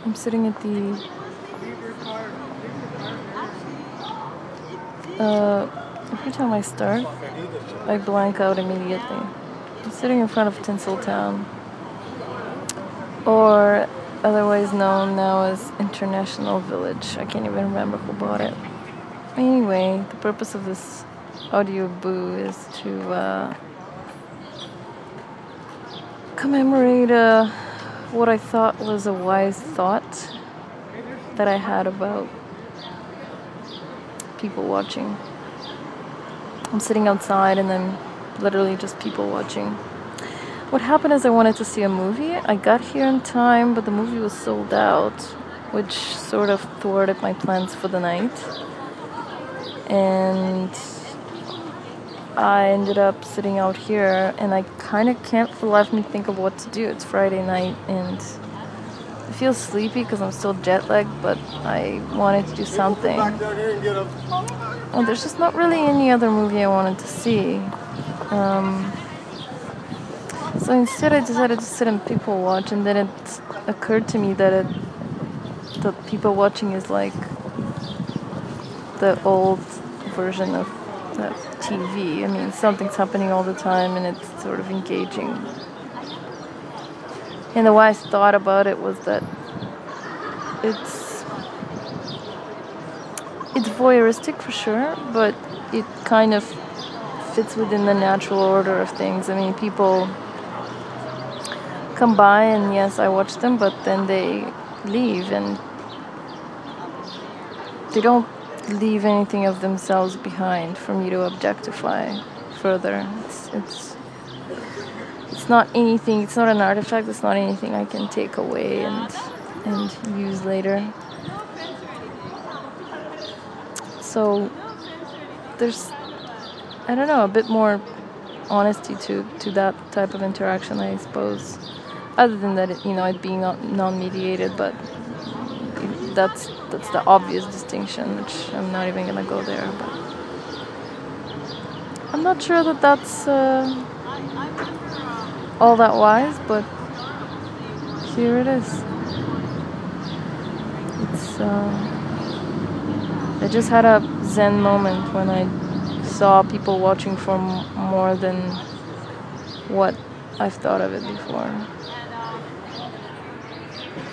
I'm sitting at the every time I start, I blank out immediately. I'm sitting in front of Tinseltown, or otherwise known now as International Village. I can't even remember who bought it. Anyway, the purpose of this audio boo is to commemorate what I thought was a wise thought that I had about people watching. I'm sitting outside and then literally just people watching. What happened is I wanted to see a movie. I got here in time, but the movie was sold out, which sort of thwarted my plans for the night. And I ended up sitting out here, and I kind of can't for the life of me think of what to do. It's Friday night, and I feel sleepy because I'm still jet lagged, but I wanted to do something. And there's just not really any other movie I wanted to see. So instead I decided to sit and people watch, and then it occurred to me that people watching is like the old version of TV. I mean, something's happening all the time and it's sort of engaging. And the way I thought about it was that it's voyeuristic for sure, but it kind of fits within the natural order of things. I mean, people come by and yes, I watch them, but then they leave and they don't leave anything of themselves behind for me to objectify further. It's not anything, it's not an artifact, it's not anything I can take away and use later. So there's, I don't know, a bit more honesty to that type of interaction, I suppose. Other than that, it being non-mediated, but that's the obvious distinction, which I'm not even gonna go there. But I'm not sure that that's all that wise, but here it is. It's I just had a Zen moment when I saw people watching for more than what I've thought of it before.